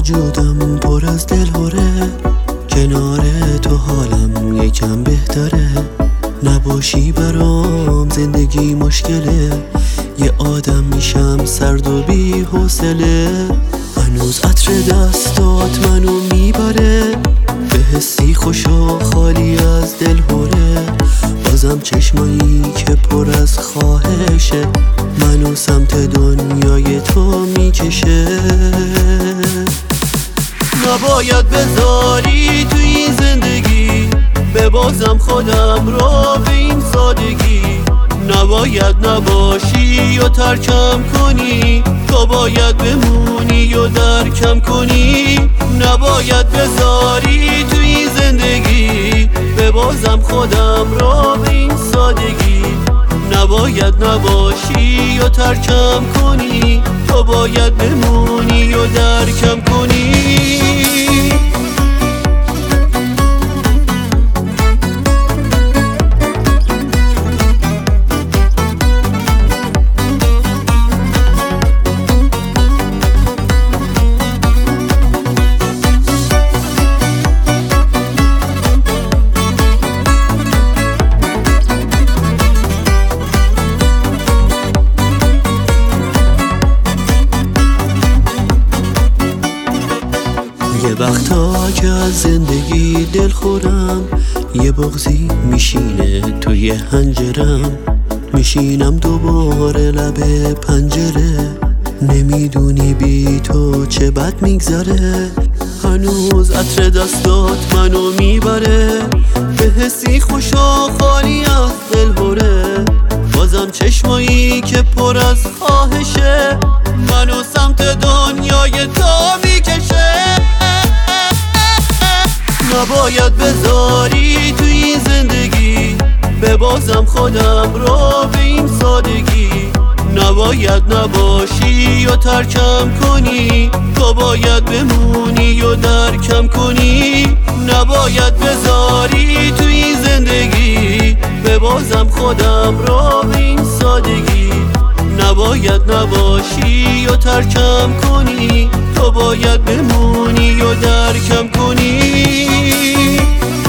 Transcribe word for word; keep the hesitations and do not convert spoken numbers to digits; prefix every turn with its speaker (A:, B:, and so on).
A: وجودم پر از دلهوره، کنار تو حالم یکم بهتره. نباشی برام زندگی مشکله، یه آدم میشم سرد و بی حوصله. هنوز عطر دستات منو میبره، به حسی خوش و خالی از دلهوره. بازم چشمایی که پر از خواهشه، منو سمت دنیای تو میکشه. نباید بذاری تو این زندگی ببازم خودم رو به این سادگی. نباید نباشی و ترکم کنی، تو باید بمونی و درکم کنی. نباید بذاری تو این زندگی ببازم خودم رو به این سادگی. نباید نباشی و ترکم کنی، تو باید بمونی و درکم کنی. یه وقتا که از زندگی دل خورم، یه بغضی میشینه توی هنجرم. میشینم دوباره لب پنجره، نمیدونی بی تو چه بد میگذره. هنوز عطر دستات منو میبره، به حسی خوش و خالی از دلهوره. بازم چشمایی که پر از خواهشه، منو سمت دنیای تو میکشه. نباید بذاری تو این زندگی ببازم خودم رو به این سادگی. نباید نباشی و ترکم کنی، تو باید بمونی و درکم کنی. نباید بذاری تو این زندگی ببازم خودم رو به این سادگی. نباید نباشی و ترکم کنی، تو باید بمونی و درکم کنی.